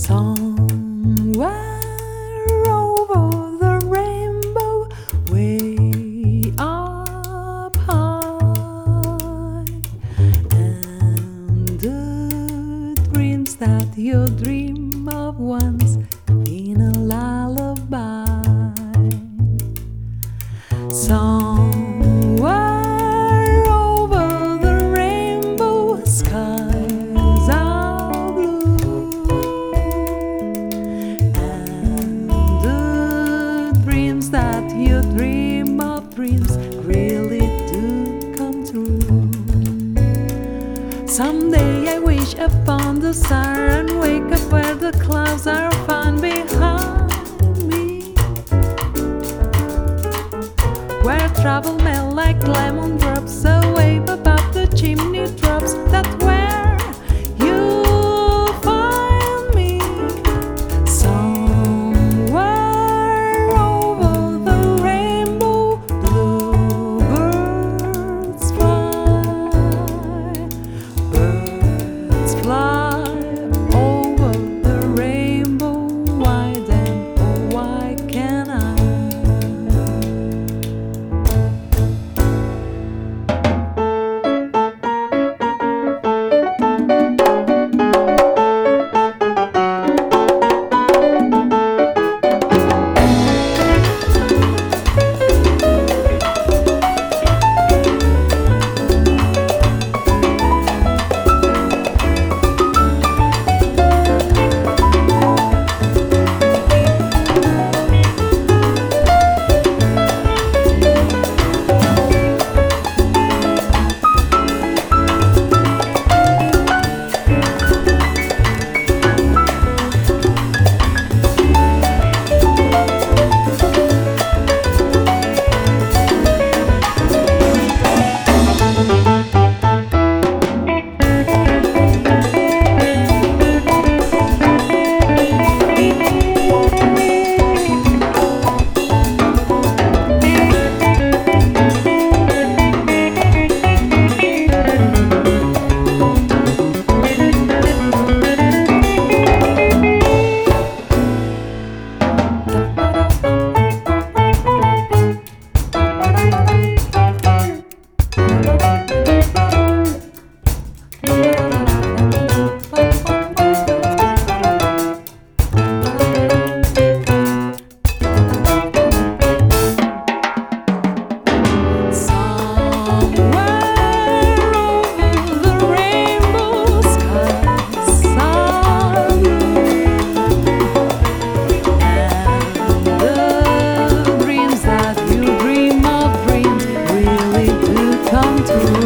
Somewhere over the rainbow, way up high, and the dreams that you dream of once in a lullaby. Somewhere over the rainbow, skies are blue, and the dreams that you dream of, dreams really do come true. Someday I wish upon the star and wake up where the clouds are far behind me, where trouble melt like lemon drops away above the chimney tops. That's where you'll find me. Somewhere over the rainbow, bluebirds fly. Birds fly over the rainbow. Why then, oh why can't I? Come to